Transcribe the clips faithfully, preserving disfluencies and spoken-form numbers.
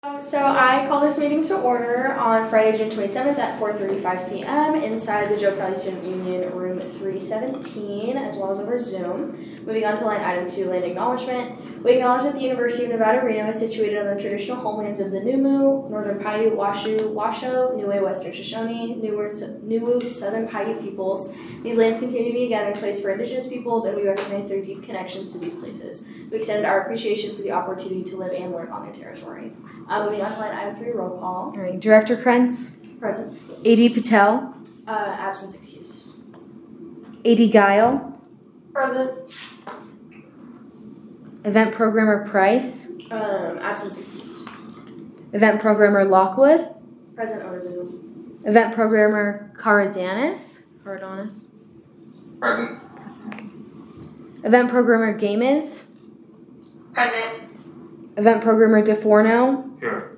Um, so I call this meeting to order on Friday, June twenty-seventh at four thirty-five p m inside the Joe County Student Union, room three seventeen, as well as over Zoom. Moving on to line item two, land acknowledgement. We acknowledge that the University of Nevada, Reno is situated on the traditional homelands of the Numu, Northern Paiute, Washoe, Washoe, Niue, Western Shoshone, Nuwu, Southern Paiute peoples. These lands continue to be a gathering place for Indigenous peoples, and we recognize their deep connections to these places. We extend our appreciation for the opportunity to live and learn on their territory. Uh, moving on to line item three, roll call. All right, Director Krentz. Present. A D Patel. Uh, absence excused. A D Guile. Present. Event Programmer Price. Um, absence excused. Event Programmer Lockwood. Present over Zoom. Event Programmer Caradanis. Caradanis. Present. Event Programmer Gamez. Present. Event Programmer DeForno. Here.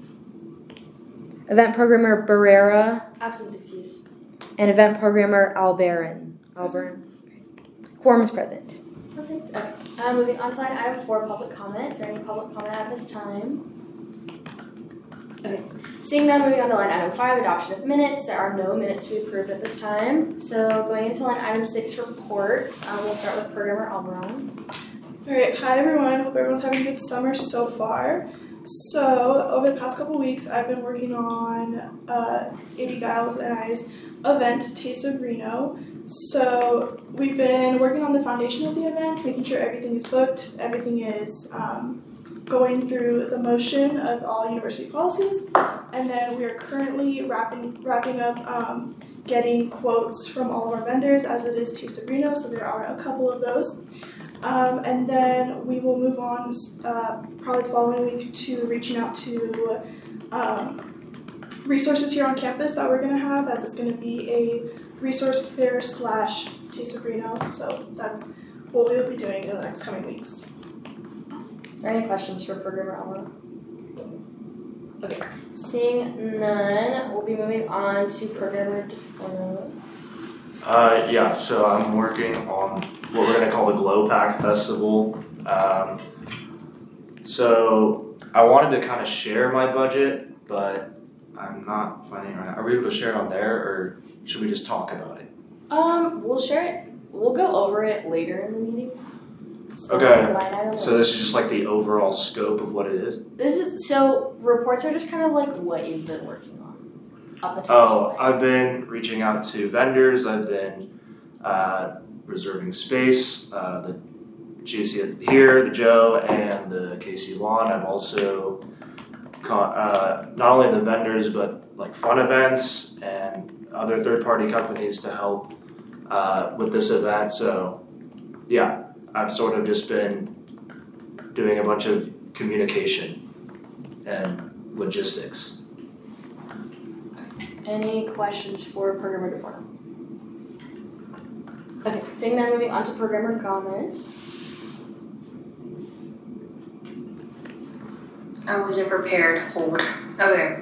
Event Programmer Barrera. Absence excused. And Event Programmer Albarin. Albarin. Quorum is present. Perfect. Okay. Uh, moving on to line item four, public comment. Is there any public comment at this time? Okay. Seeing none, moving on to line item five, adoption of minutes. There are no minutes to be approved at this time. So going into line item six, reports. Um, we'll start with Programmer Albarin. Alright, hi everyone. Hope everyone's having a good summer so far. So, over the past couple weeks, I've been working on uh, A D Giles and I's event, Taste of Reno. So, we've been working on the foundation of the event, making sure everything is booked, everything is um, going through the motion of all university policies, and then we are currently wrapping wrapping up um, getting quotes from all of our vendors, as it is Taste of Reno, so there are a couple of those. Um, and then we will move on uh, probably the following week to reaching out to um, resources here on campus that we're going to have, as it's going to be a resource fair slash Taste of Reno. So that's what we will be doing in the next coming weeks. Is there any questions for Programmer Albarin? Okay. Seeing none, we'll be moving on to Programmer DeForno. Uh, yeah, so I'm working on what we're going to call the Glow Pack Festival. Um, so I wanted to kind of share my budget, but I'm not finding it right now. Are we able to share it on there, or should we just talk about it? Um, we'll share it. We'll go over it later in the meeting. So Okay. line item. So this is just like the overall scope of what it is? This is so reports are just kind of like what you've been working on up until Oh, this point. I've been reaching out to vendors. I've been uh, reserving space. Uh, the G C here, the Joe, and the K C Lawn. I've also caught uh, not only the vendors, but like fun events and other third-party companies to help uh, with this event. So, yeah, I've sort of just been doing a bunch of communication and logistics. Any questions for Programmer DeForno? Okay, seeing that, moving on to Programmer Gomez. I wasn't prepared. Hold. Okay.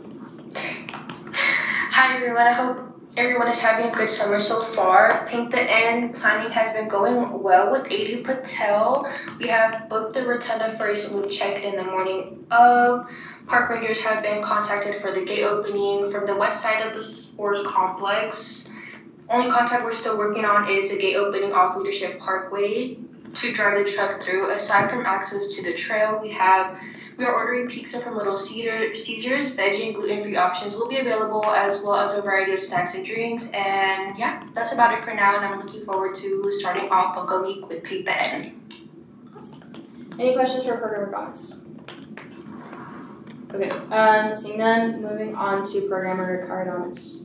Hi everyone. I hope everyone is having a good summer so far. Paint the End planning has been going well with A D Patel. We have booked the rotunda for a smooth check-in in the morning of. Park rangers have been contacted for the gate opening from the west side of the sports complex. Only contact we're still working on is the gate opening off Leadership Parkway to drive the truck through. Aside from access to the trail, we have we are ordering pizza from Little Caesar, Caesars. Veggie and gluten-free options will be available, as well as a variety of snacks and drinks. And yeah, that's about it for now. And I'm looking forward to starting off Bunko Week with Paint the End. Awesome. Any questions for Programmer Gomez? Okay, um, seeing none, moving on to Programmer Caradanis.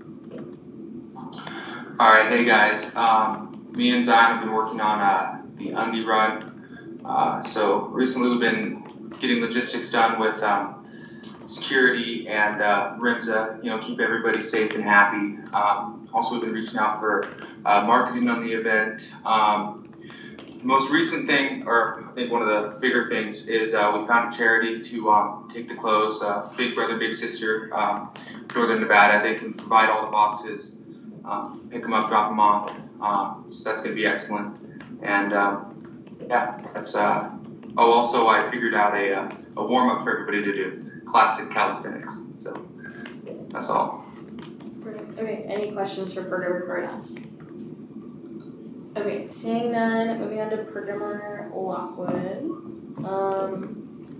Alright, hey guys. Um, me and Zion have been working on uh, the Undie Run. Uh, so recently we've been getting logistics done with um, security and uh, RIMSA, you know, keep everybody safe and happy. Um, also, we've been reaching out for uh, marketing on the event. Um, the most recent thing, or I think one of the bigger things, is uh, we found a charity to um, take the clothes. Uh, Big Brother, Big Sister, um, Northern Nevada. They can provide all the boxes, um, pick them up, drop them off. Um, so that's going to be excellent. And um, yeah, that's uh, oh, also I figured out a uh, a warm up for everybody to do classic calisthenics. So that's all. Okay, any questions for programmer Coronas? Okay, seeing none, moving on to programmer Lockwood. Um,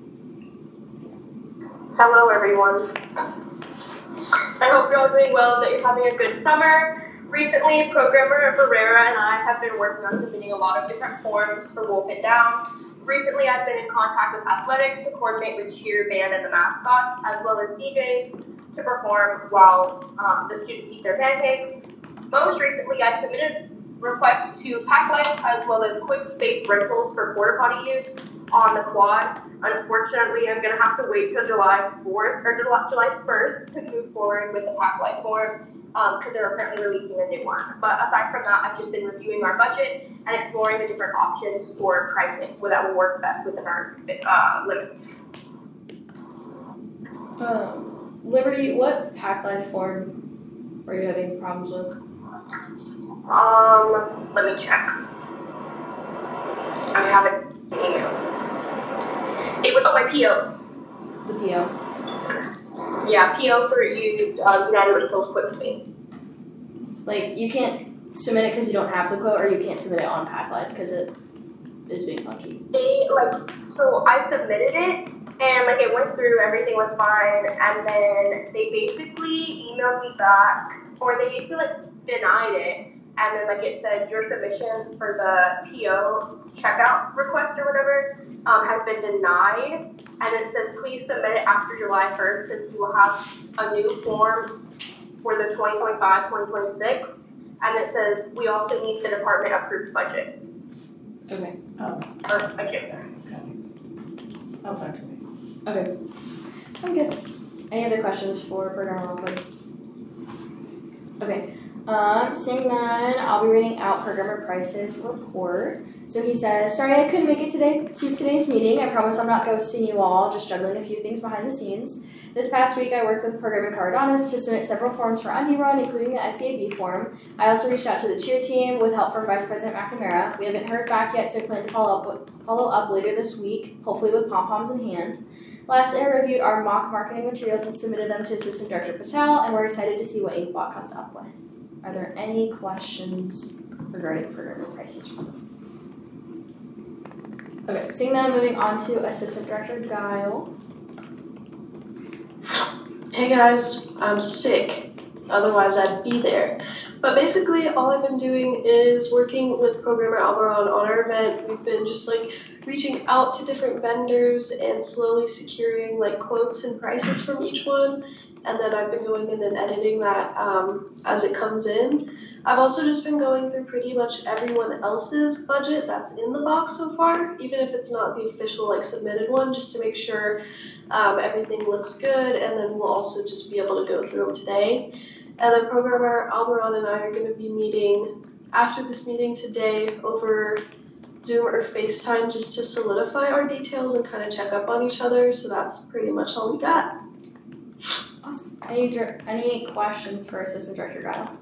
Hello, everyone. I hope you're all doing well and that you're having a good summer. Recently, programmer Barrera and I have been working on submitting a lot of different forms for Wolf It Down. Recently, I've been in contact with athletics to coordinate with cheer band and the mascots, as well as D Js to perform while um, the students eat their pancakes. Most recently, I submitted requests to Pack Life as well as Quick Space Rentals for porta potty use on the quad. Unfortunately, I'm going to have to wait till July fourth or July first to move forward with the Pack Life form because um, they're apparently releasing a new one. But aside from that, I've just been reviewing our budget and exploring the different options for pricing that will work best within our uh, limits. um, Liberty, what Pack Life form are you having problems with? Um, let me check. I have it in the email. It was, oh, my P O. The P O. Yeah, P O for you, uh, United Rentals Quick Space. Like, you can't submit it because you don't have the quote, or you can't submit it on Pack Life because it is being funky. They, like, so I submitted it, and, like, it went through, everything was fine, and then they basically emailed me back, or they basically, like, denied it, and then, like, it said your submission for the P O checkout request or whatever um, has been denied, and it says please submit it after July first, and you will have a new form for the twenty twenty-five twenty twenty-six, and it says we also need the department approved budget. Okay. Oh, Or, I can't. I'll talk to me. Okay. Sounds good. Any other questions for programmer Lockwood? Okay. Um, seeing none, I'll be reading out programmer Price's report. So he says, sorry I couldn't make it today to today's meeting. I promise I'm not ghosting you all, just juggling a few things behind the scenes. This past week I worked with programmer Caradonis to submit several forms for Undie Run, including the S E A B form. I also reached out to the cheer team with help from Vice President McNamara. We haven't heard back yet, so I plan to follow up, with, follow up later this week, hopefully with pom-poms in hand. Lastly, I reviewed our mock marketing materials and submitted them to Assistant Director Patel, and we're excited to see what Inkbot comes up with. Are there any questions regarding programmer Price's report? Okay, seeing that, moving on to Assistant Director Guile. Hey guys, I'm sick, otherwise I'd be there. But basically all I've been doing is working with programmer Alberon on our event. We've been just like reaching out to different vendors and slowly securing like quotes and prices from each one. And then I've been going in and editing that um, as it comes in. I've also just been going through pretty much everyone else's budget that's in the box so far, even if it's not the official like submitted one, just to make sure um, everything looks good. And then we'll also just be able to go through them today. And then programmer Alberon and I are going to be meeting after this meeting today over Zoom or FaceTime just to solidify our details and kind of check up on each other. So that's pretty much all we got. Awesome. Any, any questions for Assistant Director Guile?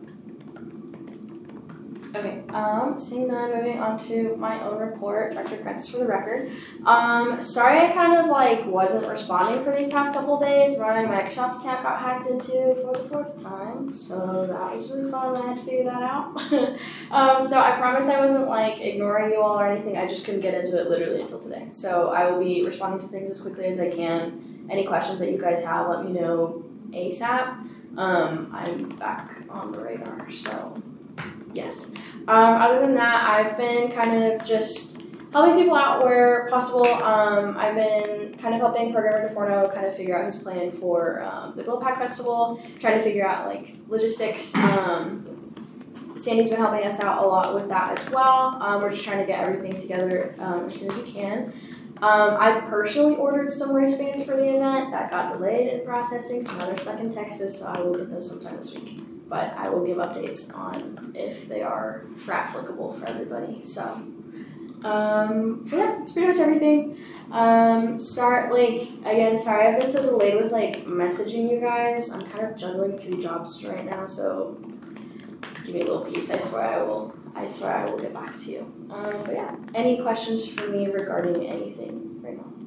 Okay, um, seeing none, moving on to my own report, Director Krentz for the record. Um, sorry I kind of like wasn't responding for these past couple of days. My Microsoft account got hacked into for the fourth time, so that was really fun. I had to figure that out. um, so I promise I wasn't like ignoring you all or anything. I just couldn't get into it literally until today. So I will be responding to things as quickly as I can. Any questions that you guys have, let me know ASAP. Um, I'm back on the radar, so. Yes. Um, other than that, I've been kind of just helping people out where possible. Um, I've been kind of helping Programmer DeForno kind of figure out his plan for um, the Glow Pack Festival, trying to figure out like logistics. Um, Sandy's been helping us out a lot with that as well. Um, we're just trying to get everything together um, as soon as we can. Um, I personally ordered some wristbands for the event that got delayed in processing, so now they're stuck in Texas, so I will get those sometime this week. But I will give updates on if they are frat flickable for everybody. So, um, yeah, that's pretty much everything. Um, start, like, again, sorry I've been so delayed with, like, messaging you guys. I'm kind of juggling three jobs right now, so give me a little piece. I swear I will. I swear I will get back to you. Um, but yeah, any questions for me regarding anything right now?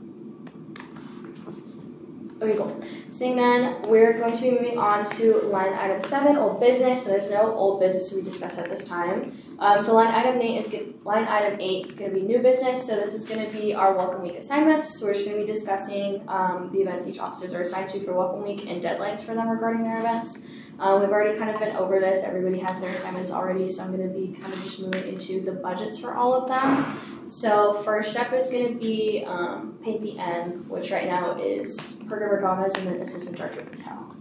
Okay, cool. Seeing none, we're going to be moving on to line item seven, old business. So there's no old business to be discussed at this time. Um, so line item eight is good, line item eight is going to be new business. So this is going to be our welcome week assignments. So we're just going to be discussing um, the events each officers are assigned to for welcome week and deadlines for them regarding their events. Um, we've already kind of been over this. Everybody has their assignments already, so I'm going to be kind of just moving into the budgets for all of them. So first step is going to be um, paint the N, which right now is Programmer Gomez and then Assistant Director Patel.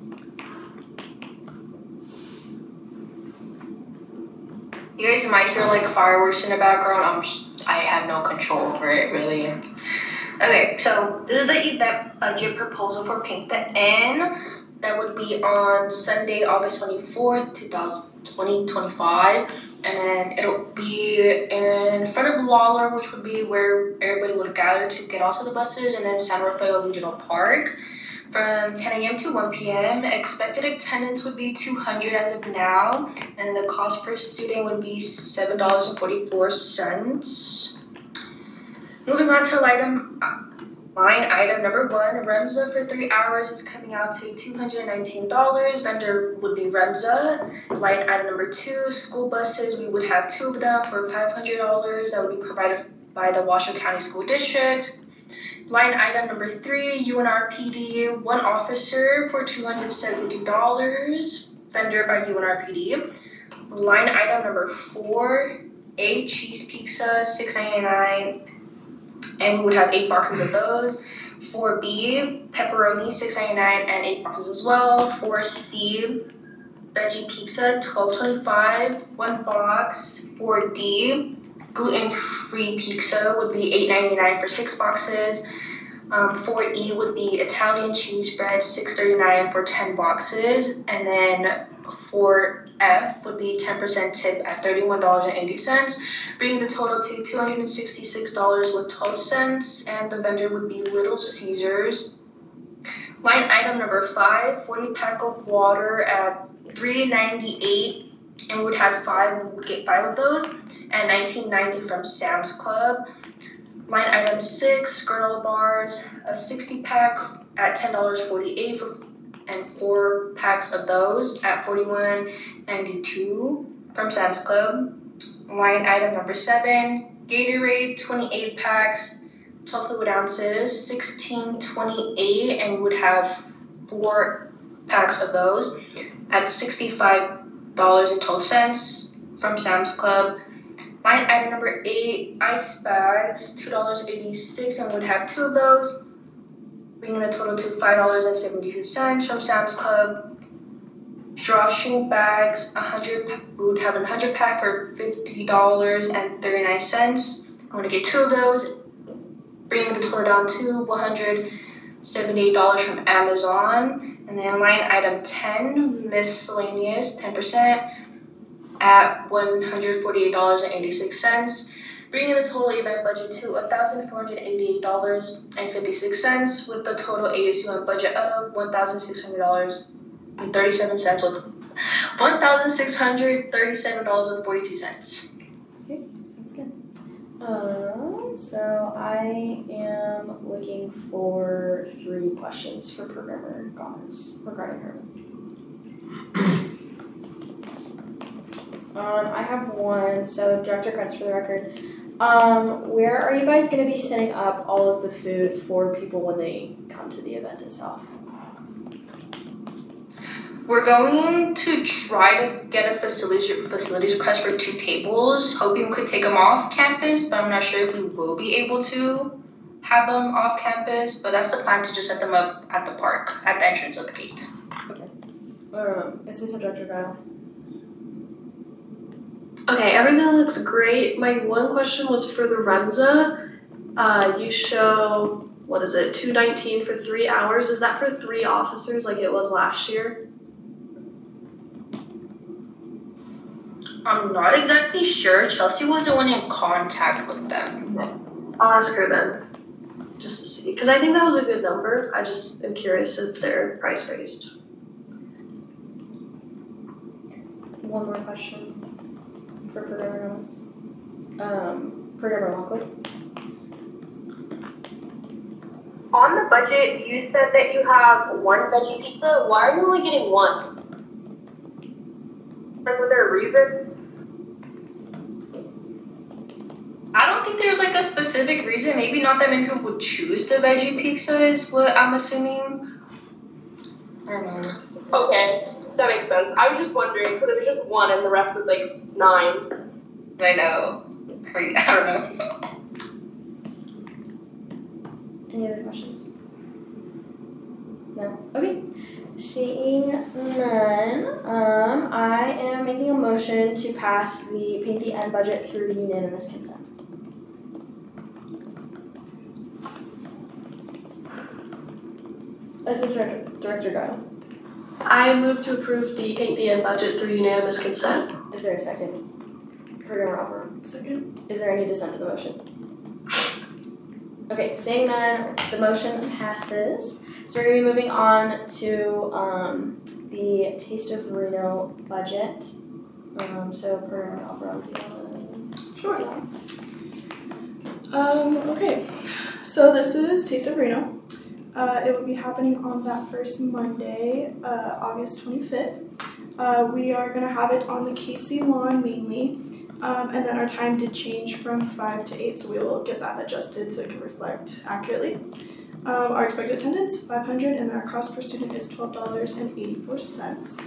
You guys might hear like fireworks in the background. I'm just, I have no control over it really. Okay, so this is the event budget proposal for Paint the N. That would be on Sunday, August twenty-fourth, twenty twenty-five. And then it'll be in front of Lawler, which would be where everybody would gather to get onto the buses, and then San Rafael Regional Park from ten a.m. to one p.m. Expected attendance would be two hundred as of now, and the cost per student would be seven dollars and forty-four cents. Moving on to item, line item number one, Remza for three hours is coming out to two hundred nineteen dollars. Vendor would be Remza. Line item number two, school buses, we would have two of them for five hundred dollars. That would be provided by the Washoe County School District. Line item number three, U N R P D, one officer for two hundred seventy dollars. Vendor by U N R P D. Line item number four, A cheese pizza, six ninety-nine. And we would have eight boxes of those. four B, pepperoni, six ninety-nine, and eight boxes as well. four C, veggie pizza, twelve twenty-five, one box. four D, gluten-free pizza would be eight ninety-nine for six boxes. Um, four E would be Italian cheese bread, six thirty-nine for ten boxes. And then four F would be ten percent tip at thirty-one dollars and eighty cents, bringing the total to two hundred sixty-six dollars with twelve cents, and the vendor would be Little Caesars. Line item number five, forty pack of water at three ninety-eight, and we would have five, we would get five of those, and nineteen ninety from Sam's Club. Line item six, granola bars, a sixty pack at ten dollars and forty-eight cents for and four packs of those at forty-one ninety-two from Sam's Club. Line item number seven, Gatorade, twenty-eight packs, twelve fluid ounces, sixteen twenty-eight, and we would have four packs of those at sixty-five dollars and twelve cents from Sam's Club. Line item number eight, ice bags, two dollars and eighty-six cents, and we would have two of those, bringing the total to five dollars and seventy-two cents from Sam's Club. Drawstring bags, one hundred, we would have a one hundred pack for fifty dollars and thirty-nine cents. I'm going to get two of those, bringing the total down to one hundred seventy-eight dollars from Amazon. And then line item ten, miscellaneous, ten percent at one hundred forty-eight dollars and eighty-six cents. Bringing the total event budget to one thousand four hundred eighty-eight dollars and fifty-six cents, with the total A S U M budget of one thousand six hundred dollars and thirty-seven cents, with one thousand six hundred thirty-seven dollars and forty-two cents. Okay, sounds good. Um, so I am looking for three questions for Programmer Gomez regarding her. Um, I have one. So Director Krentz, for the record. Um, where are you guys going to be setting up all of the food for people when they come to the event itself? We're going to try to get a facilities facilities request for two tables, hoping we could take them off campus, but I'm not sure if we will be able to have them off campus, but that's the plan, to just set them up at the park, at the entrance of the gate. Okay. Um, Assistant Director Kyle. Okay, everything looks great. My one question was for the Remza. Uh, you show, what is it, two nineteen for three hours. Is that for three officers like it was last year? I'm not exactly sure. Chelsea was the one in contact with them. I'll ask her then, just to see. Because I think that was a good number. I just am curious if their price raised. one more question for Programmer Owens. Um, Programmer Lockwood. On the budget, you said that you have one veggie pizza. Why are you only getting one? Like, was there a reason? I don't think there's like a specific reason. Maybe not that many people would choose the veggie pizza is what I'm assuming. I don't know. Okay, that makes sense. I was just wondering because it was just one and the rest was like nine. I know. Crazy. I don't know. Any other questions? No? Okay. Seeing none, um, I am making a motion to pass the Paint the End budget through unanimous consent. Assistant Director Guile. I move to approve the Paint the End budget through unanimous consent. Is there a second? Programmer Alvaro. Second. Is there any dissent to the motion? Okay, seeing none, the motion passes. So we're going to be moving on to um, the Taste of Reno budget. Um, so, Programmer Alvaro, do you want to? Sure. Um, okay, so this is Taste of Reno. Uh, it will be happening on that first Monday, uh, August twenty-fifth. Uh, we are going to have it on the K C lawn mainly, um, and then our time did change from five to eight, so we will get that adjusted so it can reflect accurately. Um, our expected attendance, five hundred, and our cost per student is twelve dollars and eighty-four cents.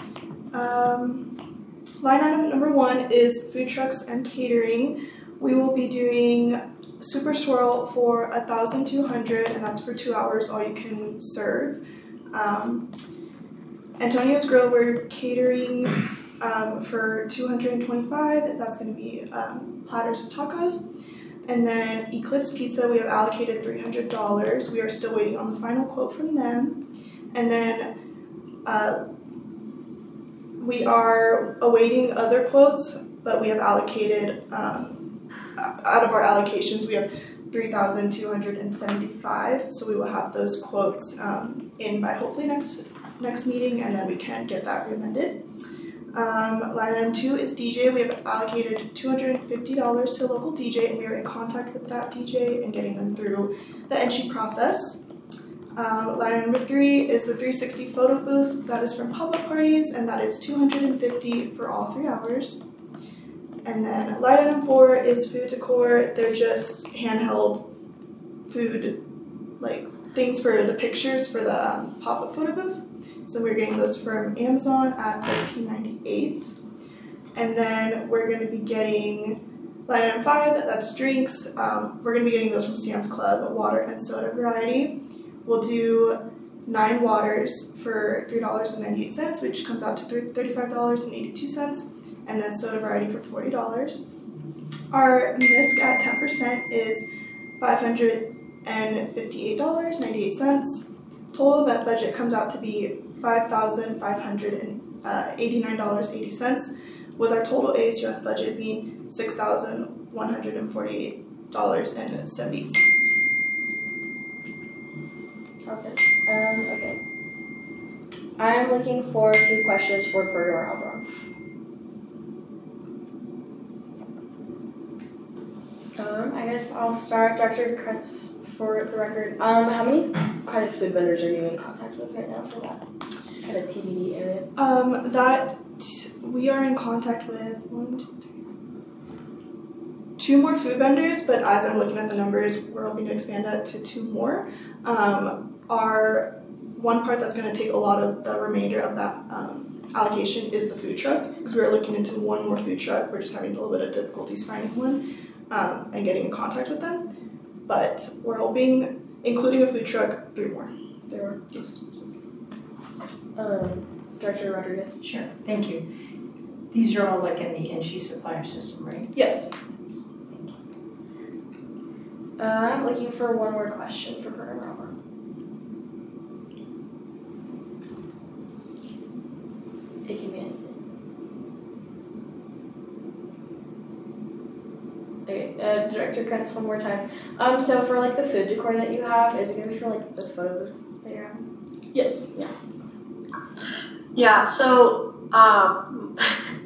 Um, line item number one is food trucks and catering. We will be doing Super Swirl for one thousand two hundred dollars, and that's for two hours, all you can serve. Um, Antonio's Grill, we're catering um, for two hundred twenty-five dollars. That's going to be um, platters of tacos. And then Eclipse Pizza, we have allocated three hundred dollars. We are still waiting on the final quote from them. And then uh, we are awaiting other quotes, but we have allocated, um, out of our allocations, we have three thousand two hundred seventy-five dollars. So we will have those quotes um, in by hopefully next next meeting, and then we can get that recommended. Um, line item two is D J. We have allocated two hundred fifty dollars to a local D J, and we are in contact with that D J and getting them through the entry process. Um, line item number three is the three sixty photo booth. That is from Pop-Up Parties, and that is two hundred fifty dollars for all three hours. And then line item four is food decor. They're just handheld food, like things for the pictures for the um, pop-up photo booth. So we're getting those from Amazon at thirteen ninety-eight. And then we're going to be getting line item five, that's drinks. Um, we're going to be getting those from Sam's Club, water and soda variety. We'll do nine waters for three dollars and ninety-eight cents, which comes out to thirty-five dollars and eighty-two cents. And then soda variety for forty dollars. Our M I S C at ten percent is five hundred fifty-eight dollars and ninety-eight cents. Total event budget comes out to be five thousand five hundred eighty-nine dollars and eighty cents, with our total A S U F budget being six thousand one hundred forty-eight dollars and seventy cents. Okay. Um, okay. I am looking for three questions for Programmer Alvaro. Um, I guess I'll start, Doctor Krentz, for the record. Um, how many kind of food vendors are you in contact with right now for that kind of T B D area? Um, that we are in contact with one, two, three, two more food vendors, but as I'm looking at the numbers, we're hoping to expand that to two more. Um, our one part that's going to take a lot of the remainder of that um, allocation is the food truck, because we're looking into one more food truck. We're just having a little bit of difficulties finding one. Um, and getting in contact with them, but we're hoping, including a food truck, three more. Three more? Yes. Um, Director Rodriguez? Sure, thank you. These are all like in the N G supplier system, right? Yes. Uh, I'm looking for one more question for Programmer Alvaro. It can be anything. Okay, uh, Director Krentz, one more time. Um, so for like the food decor that you have, is it gonna be for like the photo booth that you're having? Yes. Yeah. Yeah, so um,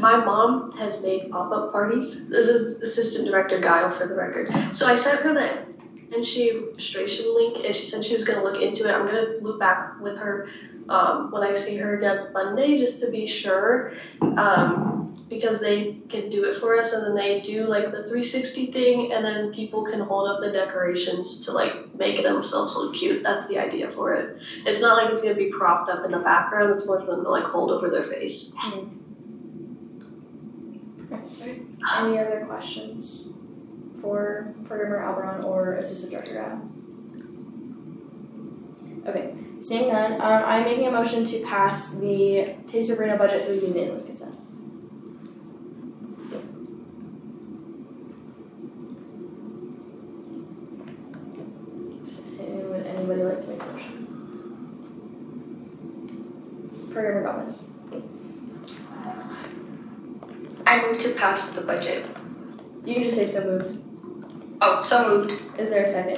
My mom has made pop-up parties. This is Assistant Director Guile for the record. So I sent her that registration link, and she said she was going to look into it. I'm going to loop back with her um, when I see her again Monday, just to be sure, um, because they can do it for us, and then they do like the three sixty thing, and then people can hold up the decorations to like make themselves look cute. That's the idea for it. It's not like it's going to be propped up in the background. It's more for them to like hold over their face. Mm. Any other questions for Programmer Alberon or Assistant Director Guile? Okay, seeing none, um, I'm making a motion to pass the Taste of Reno budget through unanimous consent. Would anybody like to make a motion? Programmer Gomez. I move to pass the budget. You can just say so moved. Oh, so moved. Is there a second?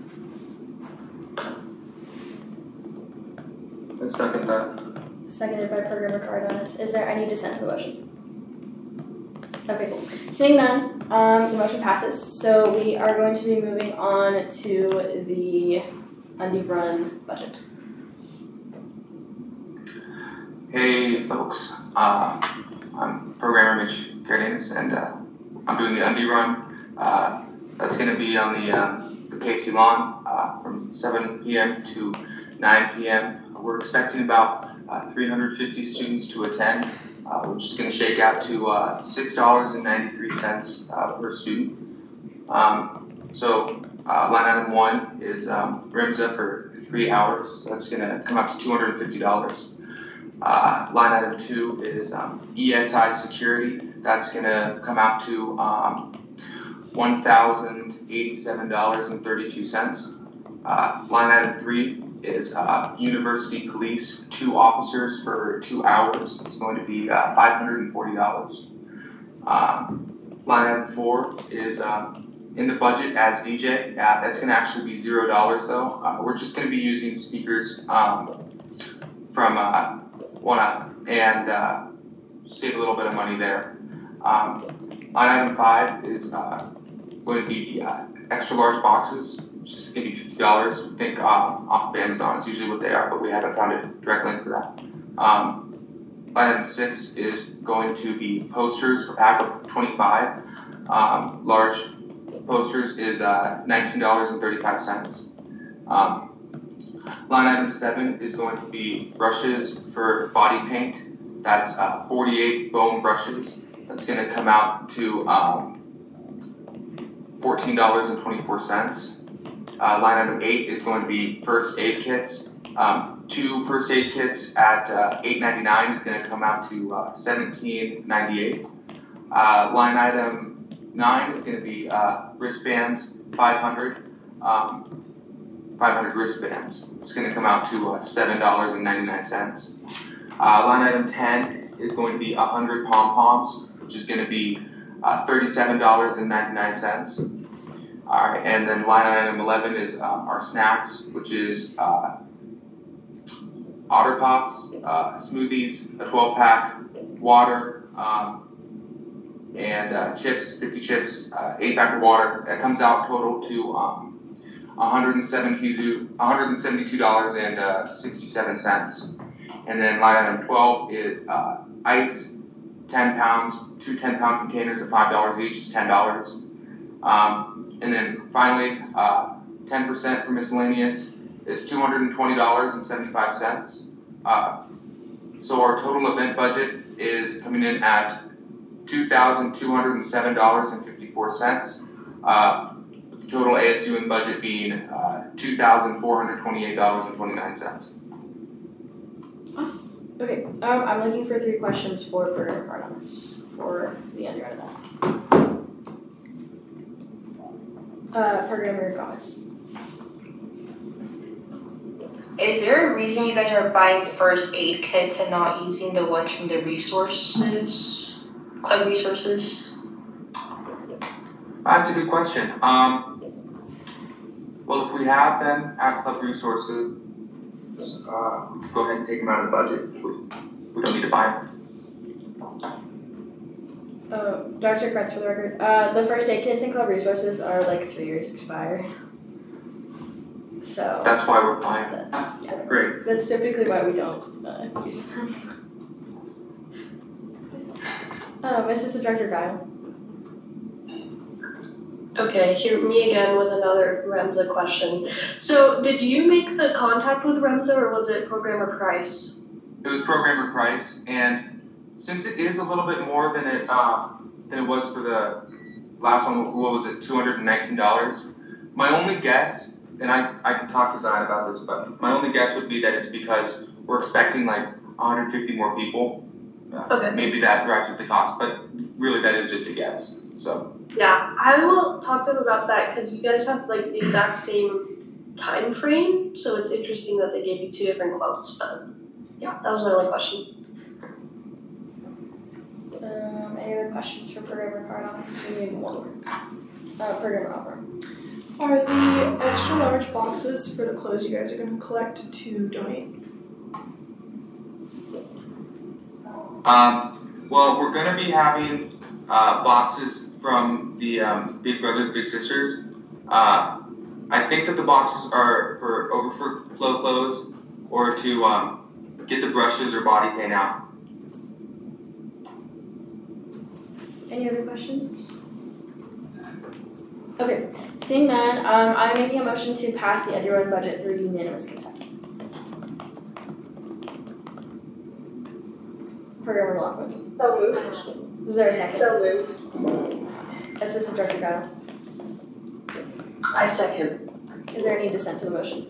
I second that. Seconded by Programmer Cardonis. Is there any dissent to the motion? Okay, cool. Seeing none, um, the motion passes. So we are going to be moving on to the Undie Run budget. Hey folks, uh, I'm Programmer Mitch Cardenas, and uh, I'm doing the Undie Run. Uh, that's going to be on the uh, the Casey lawn uh, from seven p.m. to nine p.m. We're expecting about uh, three hundred fifty students to attend, uh, which is going to shake out to uh, six dollars and ninety-three cents uh, per student. Um, so uh, line item one is um, RIMSA for three hours. So that's going to come out to two hundred fifty dollars. Uh, line item two is um, E S I security. That's going to come out to um, one thousand eighty-seven dollars and thirty-two cents. Uh, line item three is uh, university police, two officers for two hours. It's going to be uh, five hundred forty dollars. Um, line item four is um, in the budget as D J. Uh, that's going to actually be zero dollars though. Uh, we're just going to be using speakers um, from uh, One Up and uh, save a little bit of money there. Um, line item five is uh, going to be uh, extra large boxes. It's just going to be fifty dollars. I think uh, off of Amazon is usually what they are, but we haven't found a direct link for that. Um, line item six is going to be posters, a pack of twenty-five. Um, large posters is uh, nineteen dollars and thirty-five cents. Um, line item seven is going to be brushes for body paint. That's uh, forty-eight foam brushes. That's going to come out to um, fourteen dollars and twenty-four cents. Uh, line item eight is going to be first aid kits. Um, two first aid kits at uh, eight ninety-nine is going to come out to uh, seventeen ninety-eight. Uh, line item nine is going to be uh, wristbands, five hundred. Um, five hundred wristbands. It's going to come out to uh, seven dollars and ninety-nine cents. Uh, line item ten is going to be one hundred pom-poms, which is going to be uh, thirty-seven dollars and ninety-nine cents. All right, and then line item eleven is um, our snacks, which is uh, Otter Pops, uh, smoothies, a twelve pack, water, um, and uh, chips, fifty chips, uh, eight pack of water. That comes out total to um, one hundred seventy-two dollars and sixty-seven cents. And then line item twelve is uh, ice, ten pounds, two ten pound containers of five dollars each, is ten dollars. Um, and then finally, uh, ten percent for miscellaneous is two hundred twenty dollars and seventy-five cents. Uh, so our total event budget is coming in at two thousand two hundred seven dollars and fifty-four cents. Uh, the total A S U N budget being uh, two thousand four hundred twenty-eight dollars and twenty-nine cents. Awesome. Okay, um, I'm looking for three questions for Programmer Cardonis for the undergrad event. Uh, Programmer Gomez. Is there a reason you guys are buying first aid kits and not using the ones from the resources, club resources? That's a good question. Um, well, if we have them at club resources, uh, we could go ahead and take them out of the budget. We, we don't need to buy them. Oh, Doctor Kretz for the record. Uh, the first aid kits and club resources are like three years expired. So. That's why we're buying. That's, yeah, Great. That's typically why we don't uh, use them. Um, Assistant Director Guile. Okay, here me again with another Remsa question. So, did you make the contact with Remsa, or was it Programmer Price? It was Programmer Price, and since it is a little bit more than it uh, than it was for the last one, what was it, two hundred nineteen dollars? My only guess, and I, I can talk to Zion about this, but my only guess would be that it's because we're expecting like one hundred fifty more people. Uh, Okay. Maybe that drives up the cost, but really that is just a guess. So. Yeah, I will talk to them about that because you guys have like the exact same time frame, so it's interesting that they gave you two different quotes. But yeah, that was my only question. Um, any other questions for Programmer Cardinals? We need one more. Uh, Programmer Opera. Are the extra large boxes for the clothes you guys are going to collect to donate? Um, well, we're going to be having uh, boxes from the um, Big Brothers Big Sisters. Uh, I think that the boxes are for overflow clothes or to um, get the brushes or body paint out. Any other questions? Okay, seeing none, um, I'm making a motion to pass the Edurun budget through unanimous consent. Programmer Lockwood. So moved. Is there a second? So moved. Assistant Director Guile. I second. Is there any dissent to the motion?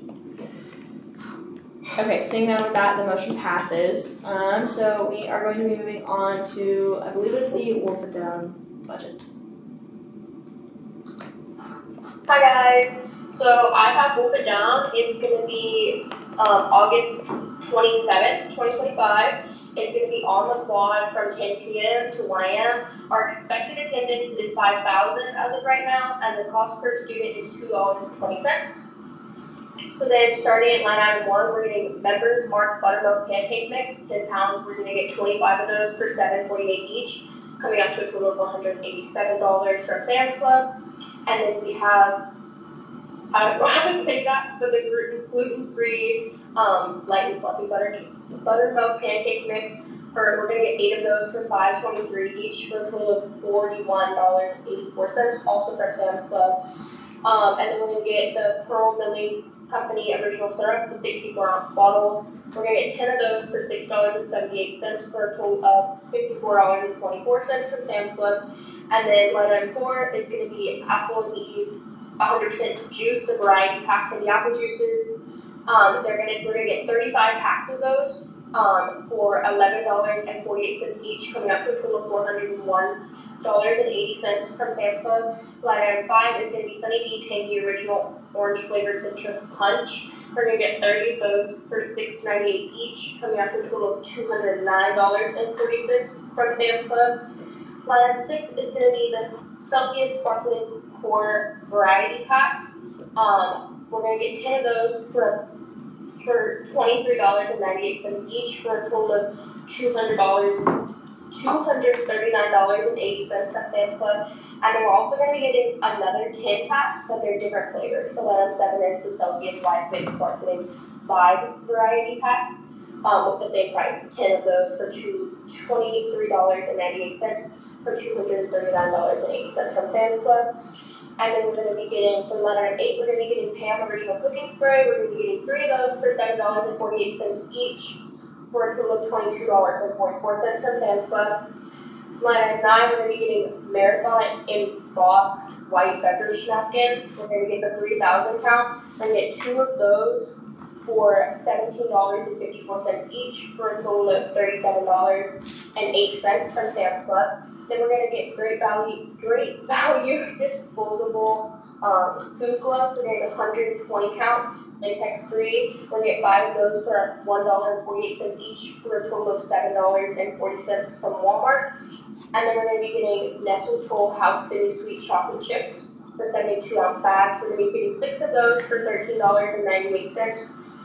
Okay, seeing none with that, the motion passes. Um, so we are going to be moving on to, I believe it's the Wolf It Down budget. Hi guys. So I have Wolf It Down. It's going to be um, August twenty-seventh, twenty twenty-five. It's going to be on the quad from ten p.m. to one a.m. Our expected attendance is five thousand as of right now, and the cost per student is two dollars and twenty cents. So then starting at line item one, we're getting members marked buttermilk pancake mix, ten pounds. We're going to get twenty-five of those for seven forty-eight each, coming up to a total of one hundred eighty-seven dollars from Sam's Club. And then we have, I don't know how to say that, but the gluten, gluten-free, um, light and fluffy butter, buttermilk pancake mix. For, we're going to get eight of those for five twenty-three each, for a total of forty-one dollars and eighty-four cents, also from Sam's Club. Um, and then we're going to get the Pearl Millings Company original syrup, the sixty-four ounce bottle. We're going to get ten of those for six dollars and seventy-eight cents, for a total of fifty-four dollars and twenty-four cents from Sam's Club. And then line item four is going to be Apple and Eve one hundred percent juice, the variety pack for the apple juices. Um, they're going to, we're going to get thirty-five packs of those um, for eleven dollars and forty-eight cents each, coming up to a total of four hundred one dollars and eighty cents from Sam's Club. Line item five is going to be Sunny D Tangy Original Orange Flavor Citrus Punch. We're going to get thirty of those for six ninety-eight each, coming out to a total of two hundred nine dollars and forty cents from Sam's Club. Line item six is going to be the Celsius Sparkling Core Variety Pack. Um, we're going to get ten of those for for twenty-three dollars and ninety-eight cents each, for a total of two hundred dollars, two hundred thirty-nine dollars and eighty cents from Sam's Club. And then we're also going to be getting another ten pack, but they're different flavors. So line item seven is the Celsius Live Fit Sparkling Vibe Variety Pack, um, with the same price, ten of those for twenty-three dollars and ninety-eight cents, for two hundred thirty-nine dollars and eighty cents from Sam's Club. And then we're going to be getting, for line item eight, we're going to be getting Pam Original Cooking Spray. We're going to be getting three of those for seven dollars and forty-eight cents each, for a total of twenty-two dollars and forty-four cents from Sam's Club. Line item nine, we're going to be getting Marathon embossed white beverage napkins. We're going to get the three thousand count. We're going to get two of those for seventeen dollars and fifty-four cents each, for a total of thirty-seven dollars and eight cents from Sam's Club. Then we're going to get great value, great value disposable um, food gloves. We're going to get one hundred twenty count, Apex free. We're going to get five of those for one dollar and forty-eight cents each, for a total of seven dollars and forty cents from Walmart. And then we're going to be getting Nestle Toll House City Sweet Chocolate Chips, the seventy-two ounce bags. We're going to be getting six of those for thirteen dollars and ninety-eight cents,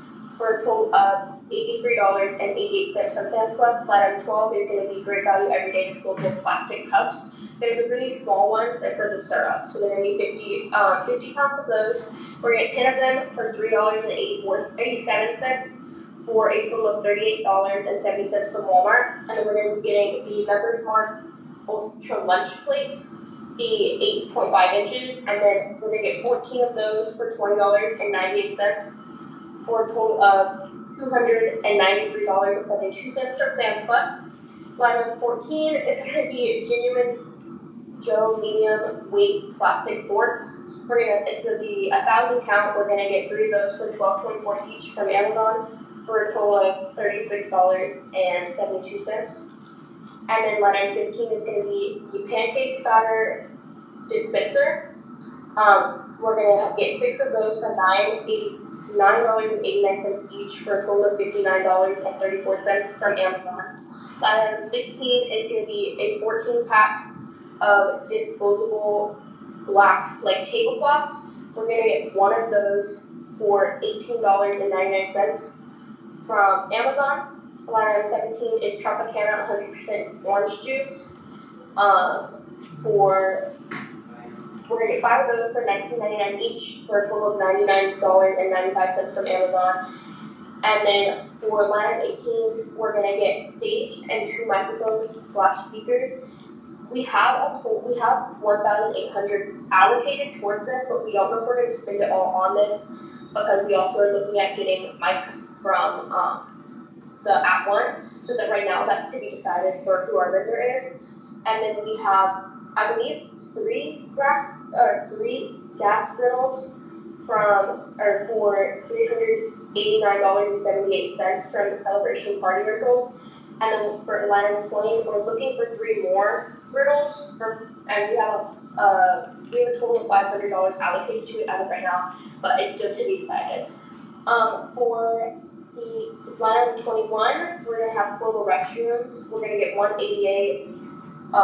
for a total of eighty-three dollars and eighty-eight cents from Sam's Club. Line item twelve is going to be Great Value Everyday Disposable Plastic Cups. There's a really small ones that for the syrup, so they're going to be fifty, um, fifty pounds of those. We're going to get ten of them for three dollars and eighty-seven cents for a total of thirty-eight dollars and seventy cents from Walmart. And then we're going to be getting the Members Mark Ultra Lunch Plates, the eight point five inches, and then we're going to get fourteen of those for twenty dollars and ninety-eight cents for a total of two hundred ninety-three dollars and seventy-two cents from Sam's Club. Line number fourteen is going to be Genuine Joe medium weight plastic forks. We're gonna it's a, the a thousand count. We're gonna get three of those for twelve twenty-four each from Amazon for a total of thirty-six dollars and seventy-two cents. And then line item fifteen is gonna be the pancake batter dispenser. Um, we're gonna get six of those for nine eighty nine dollars and eighty-nine cents each for a total of fifty-nine dollars and thirty-four cents from Amazon. Line item sixteen is gonna be a fourteen pack of disposable black like tablecloths. We're gonna get one of those for eighteen dollars and ninety-nine cents from Amazon. Line item seventeen is Tropicana one hundred percent orange juice. Um, for we're gonna get five of those for nineteen ninety-nine each for a total of ninety-nine dollars and ninety-five cents from Amazon. And then for line item eighteen, we're gonna get stage and two microphones slash speakers. We have a total, we have one thousand eight hundred allocated towards this, but we don't know if we're going to spend it all on this because we also are looking at getting mics from um, the At One. So that right now that's to be decided for who our vendor is. And then we have, I believe, three gas or three gas griddles from or for three hundred eighty-nine dollars and seventy-eight cents from the Celebration Party Rentals. And then for line item twenty, we're looking for three more griddles, for, and we have a uh, we have a total of five hundred dollars allocated to it as of right now, but it's still to be decided. Um, for the line item twenty-one, we're gonna have portable restrooms. We're gonna get one A D A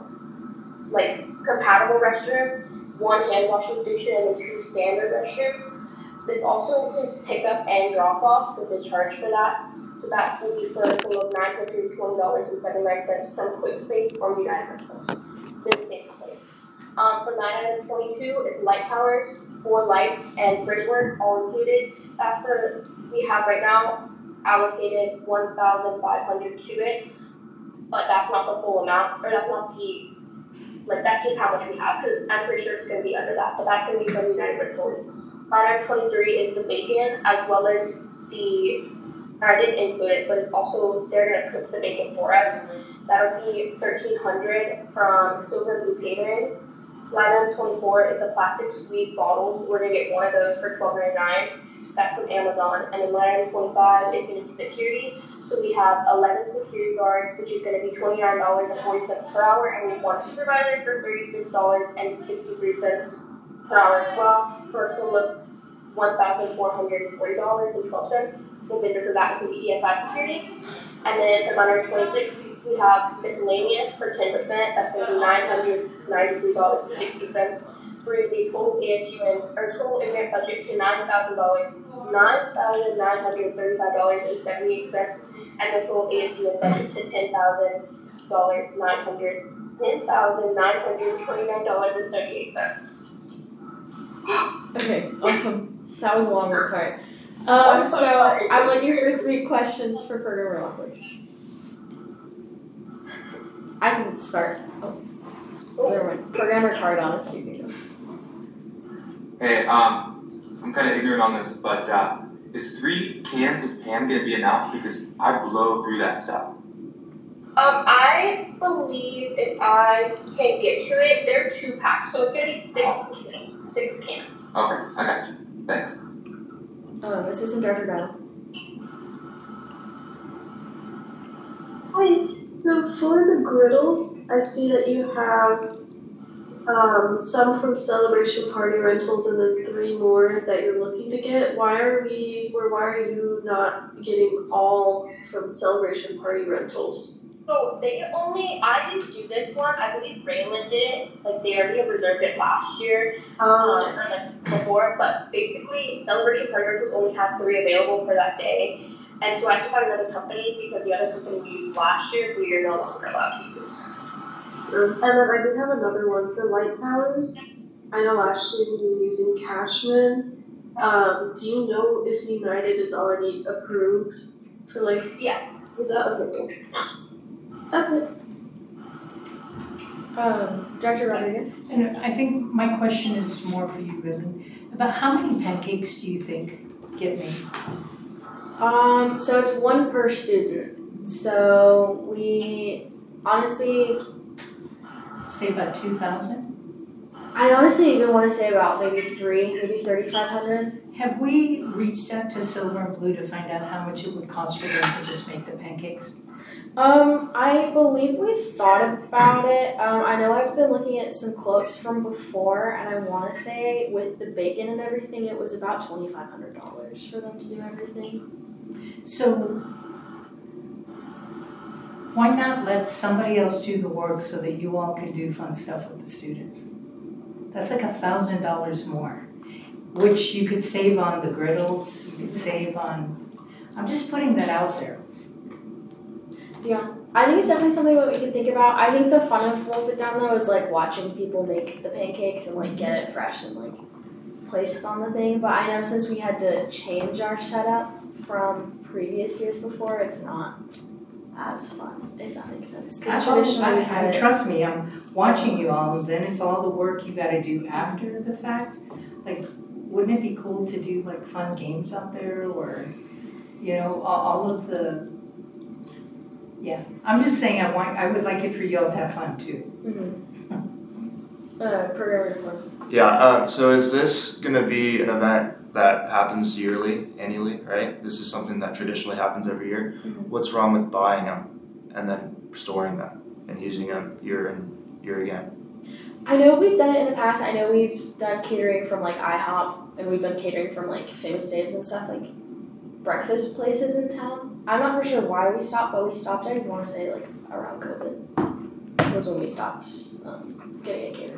um, like compatible restroom, one hand washing station, and then two standard restrooms. This also includes pickup and drop off. There's a charge for that. So that will be for a total of nine hundred twenty dollars and seventy-nine cents from QuickSpace or United Rentals. They're the same place. Um, for line item twenty-two is light towers, four lights, and bridge work all included. That's for, we have right now allocated one thousand five hundred dollars to it, but that's not the full amount, or that's not the, like that's just how much we have, because I'm pretty sure it's going to be under that, but that's going to be from United Rentals. Line item twenty-three is the bacon, as well as the, or I didn't include it, but it's also, they're going to cook the bacon for us. That'll be thirteen hundred dollars from Silver Blue Catering. Line item twenty-four is the plastic squeeze bottles. We're going to get one of those for twelve ninety-nine. That's from Amazon. And then line item twenty-five is going to be security. So we have eleven security guards, which is going to be twenty-nine dollars and forty cents per hour. And we have one supervisor for thirty-six dollars and sixty-three cents per hour as well, for a total of one thousand four hundred forty dollars and twelve cents. The vendor for that is going to be E S I Security. And then for line item twenty-six, we have miscellaneous for ten percent. That's going to be nine hundred ninety-three dollars and sixty cents, bringing the total A S U and or total event budget to nine thousand dollars, nine thousand nine hundred thirty-five dollars and seventy-eight cents, and the total A S U and budget to ten thousand dollars, nine hundred ten thousand nine hundred twenty-nine dollars and thirty-eight cents. Okay, awesome. That was a long one, sorry. Um, I'm so so sorry. I'm looking for three questions for programmer Lockwood. I can start. Oh, never mind. Programmer Cardona, you can go. Hey, um, I'm kind of ignorant on this, but uh, is three cans of Pam gonna be enough? Because I blow through that stuff. Um, I believe if I can get to it, they're two packs, so it's gonna be six cans. Six cans. Okay, I got you. Thanks. Um, Assistant Director Brown. Hi. So for the griddles, I see that you have um, some from Celebration Party Rentals and then three more that you're looking to get. Why are we, or why are you not getting all from Celebration Party Rentals? So they only, I didn't do this one. I believe Raylan did it. Like they already have reserved it last year, um, or like before. But basically, Celebration Partners only has three available for that day, and so I have to find another company because the other company we used last year, we are no longer allowed to use. Um, and then I did have another one for light towers. I know last year we were using Cashman. Um, do you know if United is already approved for like Yeah. with that? Okay, cool. That's it. Um, Director Rodriguez? And I think my question is more for you, Ribbon. About how many pancakes do you think get made? Um, so it's one per student. So we honestly, Say about two thousand? I honestly even want to say about maybe three, maybe thirty-five hundred. Have we reached out to Silver and Blue to find out how much it would cost for them to just make the pancakes? Um, I believe we thought about it. Um, I know I've been looking at some quotes from before, and I want to say with the bacon and everything, it was about twenty-five hundred dollars for them to do everything. So why not let somebody else do the work so that you all can do fun stuff with the students? That's like a thousand dollars more, which you could save on the griddles, you could save on, I'm just putting that out there. Yeah, I think it's definitely something that we can think about. I think the fun of Wolf It Down though is like watching people make the pancakes and like get it fresh and like placed on the thing. But I know since we had to change our setup from previous years before, it's not as fun, if that makes sense. Because traditionally I, we had I, it. trust me, I'm watching you all, and then it's all the work you gotta do after the fact. Like, wouldn't it be cool to do like fun games out there, or, you know, all, all of the, yeah. I'm just saying I want, I would like it for you all to have fun too. Mm-hmm. uh, program report. Yeah, um, so is this gonna be an event that happens yearly, annually, right? This is something that traditionally happens every year. Mm-hmm. What's wrong with buying them and then storing them and using them year in, year again? I know we've done it in the past. I know we've done catering from like IHOP, and we've done catering from like Famous Dave's and stuff, like breakfast places in town. I'm not for sure why we stopped, but we stopped, I want to say like around COVID was when we stopped um, getting it catered.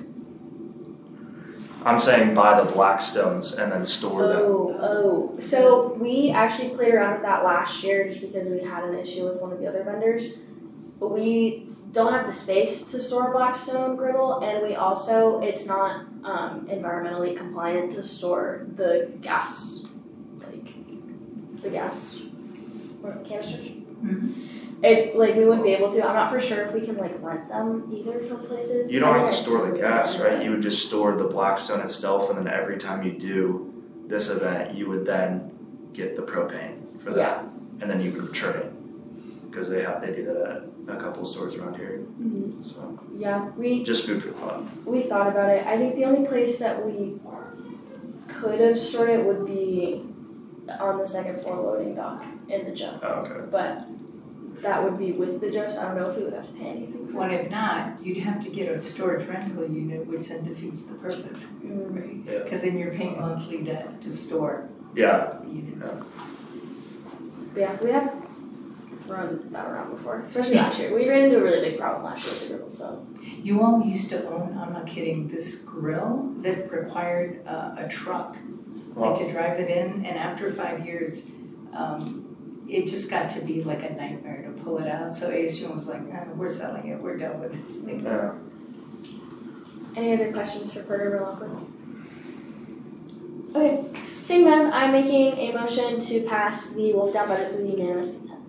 I'm saying buy the Blackstones and then store them. Oh, oh. So we actually played around with that last year just because we had an issue with one of the other vendors. But we don't have the space to store a Blackstone griddle, and we also, it's not um, environmentally compliant to store the gas, like, the gas canisters. Mm-hmm. It's like we wouldn't be able to. I'm not for sure if we can like rent them either from places. You don't I have to think I store the stored gas, them. right? You would just store the Blackstone itself, and then every time you do this event, you would then get the propane for that, Yeah. and then you would return it because they have they do that at a couple of stores around here. Mm-hmm. So Yeah, we just food for thought. we thought about it. I think the only place that we could have stored it would be on the second floor loading dock in the Joe. Oh, okay. But that would be with the Joe, so I don't know if we would have to pay anything for Well, it. if not, you'd have to get a storage rental unit, which then defeats the purpose, Mm. right? Yeah. Because then you're paying monthly to, to store Yeah. the units. Yeah. But yeah, we have run that around before, especially last year. We ran into a really big problem last year with the griddle, so. You all used to own, I'm not kidding, this grill that required uh, a truck, Wow. like to drive it in, and after five years, um, it just got to be like a nightmare to pull it out. So A S U was like, eh, we're selling it, we're done with this thing. Yeah. Any other questions for Porter Lockwood? Okay, seeing none, I'm making a motion to pass the Wolf Down budget with unanimous consent.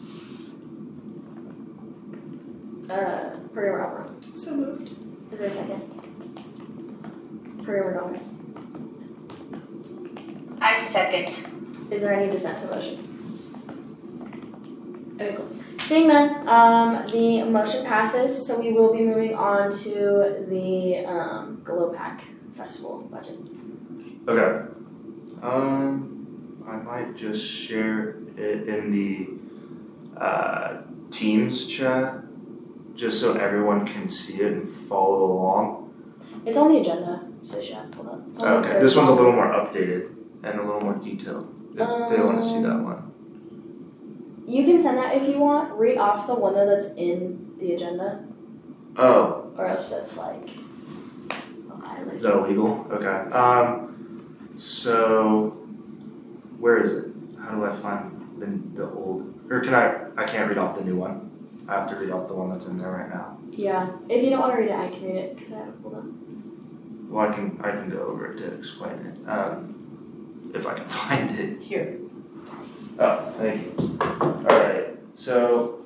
Uh, Porter Alvarado. So moved. Is there a second? Porter Gomez. I second. Is there any dissent to the motion? Okay, cool. Seeing none, um, the motion passes, so we will be moving on to the um, Galopac Festival budget. Okay. Um, I might just share it in the uh, Teams chat, just so everyone can see it and follow along. It's on the agenda, so yeah, hold on. It's on the Okay, this one's a very little more updated and a little more detailed. If they want to see that one. You can send that if you want. Read off the one though that's in the agenda, Oh, or else it's like a violation. is that illegal? Okay. Um, so where is it? How do I find the, the old, or can I, I can't read off the new one. I have to read off the one that's in there right now. Yeah. If you don't want to read it, I can read it because I have it pulled up. Well, I can, I can go over it to explain it, um, if I can find it. Here. Oh, thank you. Alright, so,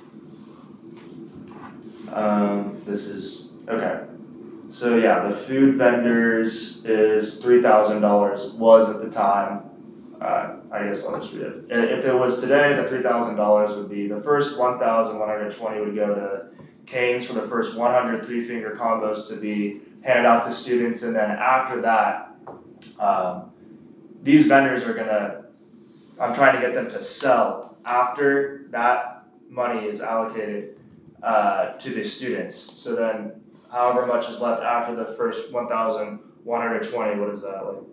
um, this is, okay. So yeah, the food vendors is three thousand dollars, was at the time. Uh, I guess I'll just read it. I- If it was today, the three thousand dollars would be, the first one thousand one hundred twenty would go to Canes for the first one hundred three-finger combos to be handed out to students, and then after that, um, these vendors are gonna, I'm trying to get them to sell after that money is allocated uh, to the students. So then, however much is left after the first one thousand one hundred twenty, what is that, like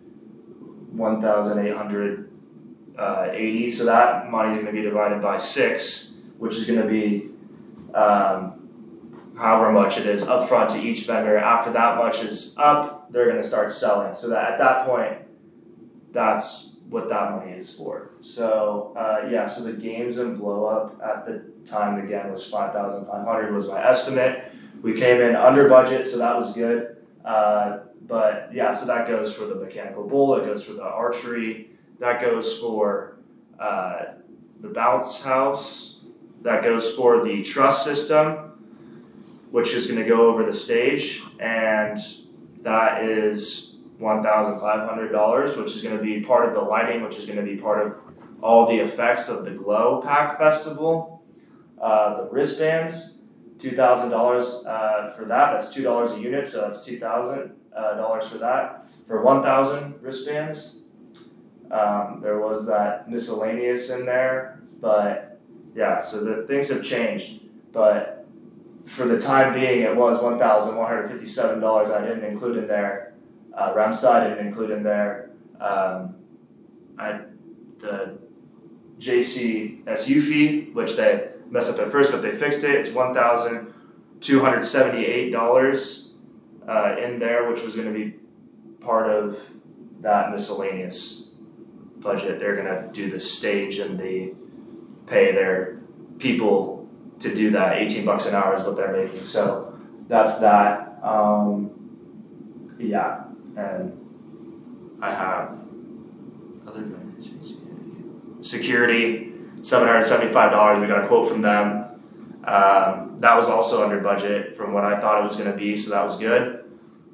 one thousand eight hundred eighty? So that money is going to be divided by six, which is going to be um, however much it is upfront to each vendor. After that much is up, they're going to start selling. So that at that point, that's what that money is for. So uh, yeah, so the games and blow up at the time again was five thousand five hundred was my estimate. We came in under budget, so that was good. Uh, but yeah, so that goes for the mechanical bull, it goes for the archery, that goes for uh, the bounce house, that goes for the truss system, which is going to go over the stage, and that is one thousand five hundred dollars, which is going to be part of the lighting, which is going to be part of all the effects of the Glow Pack Festival. Uh, the wristbands, two thousand dollars uh, for that. That's two dollars a unit, so that's two thousand dollars uh, for that. For one thousand wristbands, um, there was that miscellaneous in there, but yeah, so the things have changed. But for the time being, it was one thousand one hundred fifty-seven dollars. I didn't include in there. Uh, REMSA I didn't include in there. Um, I, the J C S U fee, which they messed up at first, but they fixed it. It's one thousand two hundred seventy-eight dollars uh, in there, which was going to be part of that miscellaneous budget. They're going to do the stage and the pay their people to do that. eighteen bucks an hour is what they're making. So that's that. Um, yeah. And I have other vendors. Security, seven hundred seventy-five dollars. We got a quote from them. Um, that was also under budget from what I thought it was going to be, so that was good.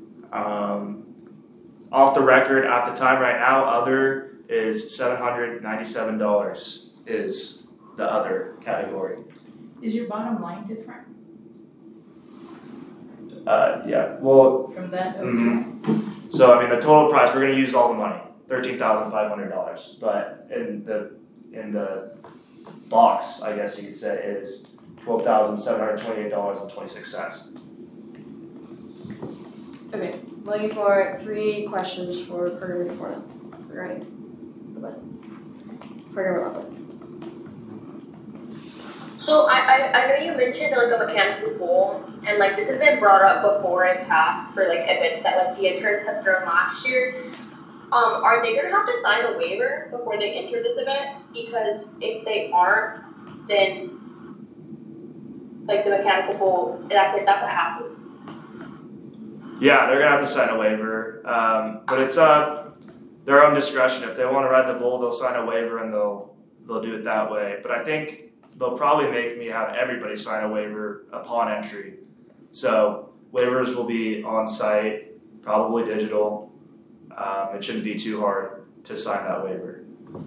Um, off the record, at the time right now, other is seven hundred ninety-seven dollars is the other category. Is your bottom line different Uh, yeah, well, from that? mm-hmm. So I mean, the total price, we're going to use all the money, thirteen thousand five hundred dollars. But in the in the box, I guess you could say, is twelve thousand seven hundred twenty-eight dollars and twenty-six cents. Okay, looking for three questions for program report regarding the budget. Program level. So I, I, I know you mentioned like a mechanical bull, and like this has been brought up before in past for like events that like the interns have done last year. Um, are they gonna have to sign a waiver before they enter this event? Because if they aren't, then like the mechanical bull, that's like that's what happens. Yeah, they're gonna have to sign a waiver, um, but it's uh their own discretion. If they want to ride the bull, they'll sign a waiver and they'll they'll do it that way. But I think they'll probably make me have everybody sign a waiver upon entry. So waivers will be on site, probably digital. Um, it shouldn't be too hard to sign that waiver.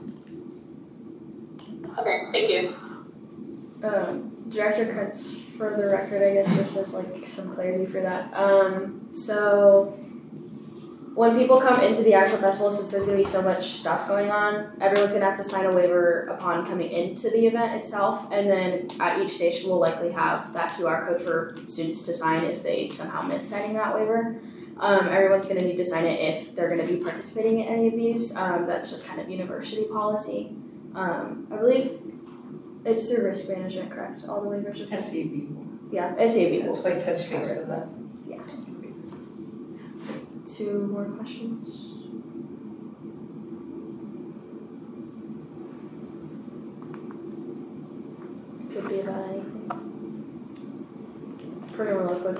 Okay, thank you. Um, Director Kurtz, for the record, I guess just as like some clarity for that. Um, so when people come into the actual festival, since there's going to be so much stuff going on, everyone's going to have to sign a waiver upon coming into the event itself, and then at each station we'll likely have that Q R code for students to sign if they somehow miss signing that waiver. Um, everyone's going to need to sign it if they're going to be participating in any of these. Um, that's just kind of university policy. Um, I believe It's through risk management, correct? All the waivers are. S A B. Yeah, S A B. That's why touch base, so that's. Two more questions. Could be about anything. Programmer liquid.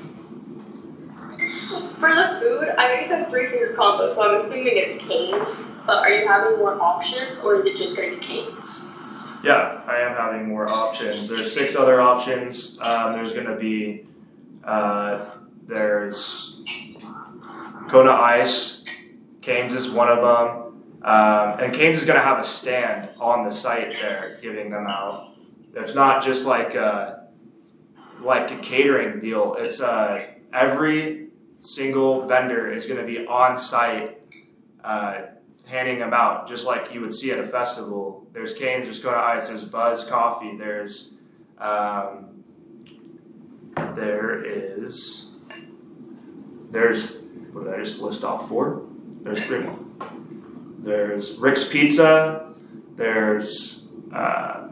For the food, I know you said three finger combo, so I'm assuming it's Cane's. But are you having more options, or is it just going to be Cane's? Yeah, I am having more options. There's six other options. Um, there's going to be, uh, there's Kona Ice. Cane's is one of them. Um, and Cane's is going to have a stand on the site there giving them out. It's not just like a, like a catering deal. It's uh, every single vendor is going to be on site uh, handing them out, just like you would see at a festival. There's Cane's, there's Kona Ice, there's Buzz Coffee, there's um, there is there's what did I just list off? Four? There's three more. There's Rick's Pizza, there's uh,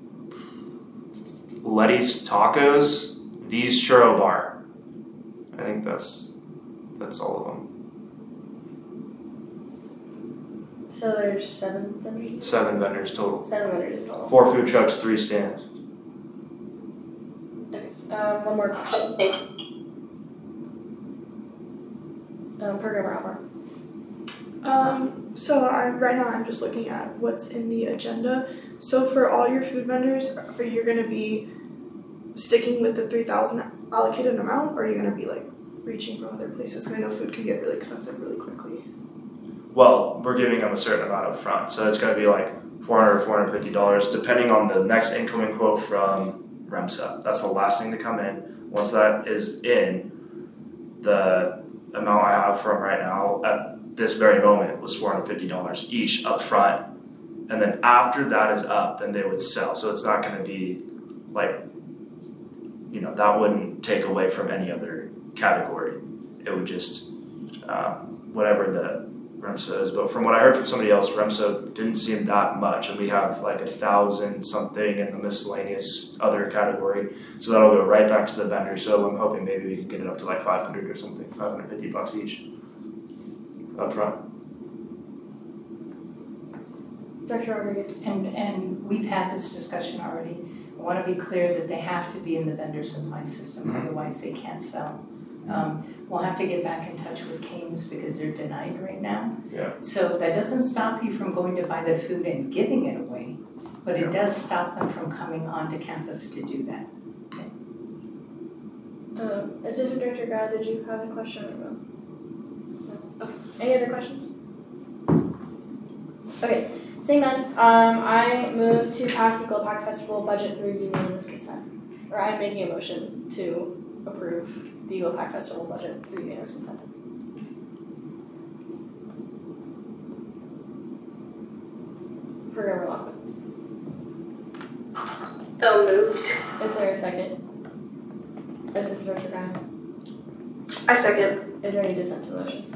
Letty's Tacos, V's Churro Bar. I think that's that's all of them. So there's seven vendors? Seven vendors total. Seven vendors in total. Four food trucks, three stands. Okay. Um, one more question. Thank you. Um, programmer Albert. Um, so I'm right now I'm just looking at what's in the agenda. So for all your food vendors, are you going to be sticking with the three thousand allocated amount, or are you going to be like reaching from other places? 'Cause I know food can get really expensive really quickly. Well, we're giving them a certain amount up front, so it's going to be like four hundred dollars, four hundred fifty dollars, depending on the next incoming quote from REMSA. That's the last thing to come in. Once that is in, the amount I have for them right now at this very moment was four hundred fifty dollars each up front. And then after that is up, then they would sell. So it's not going to be like, you know, that wouldn't take away from any other category. It would just, um, whatever the REMSA is. But from what I heard from somebody else, REMSA didn't seem that much. And we have like a thousand something in the miscellaneous other category. So that'll go right back to the vendor. So I'm hoping maybe we can get it up to like five hundred or something, five hundred fifty bucks each up front. Doctor Rodriguez. And, and we've had this discussion already. I want to be clear that they have to be in the vendor supply system, Mm-hmm. otherwise they can't sell. Um, we'll have to get back in touch with Cane's because they're denied right now. Yeah. So that doesn't stop you from going to buy the food and giving it away, but it Yeah. does stop them from coming onto campus to do that. Um, Assistant Director Grad, did you have a question or no? No. Okay. Any other questions? Okay. Seeing none, um, I move to pass the Glow Pack Festival budget through unanimous consent. Or I'm making a motion to approve the Glow Pack Festival budget through unanimous consent. Programmer Lockwood. So moved. Is there a second? Assistant Director Grad. I second. Is there any dissent to the motion?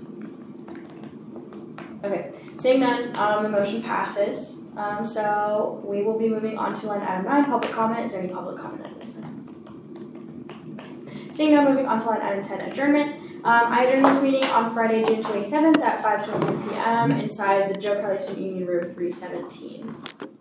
Okay, seeing none, um, the motion passes. Um, so we will be moving on to line item nine, public comment. Is there any public comment at this time? Seeing none, moving on to line item ten, adjournment. Um, I adjourned this meeting on Friday, June twenty-seventh at five twenty p m inside the Joe Kelly Student Union Room three seventeen.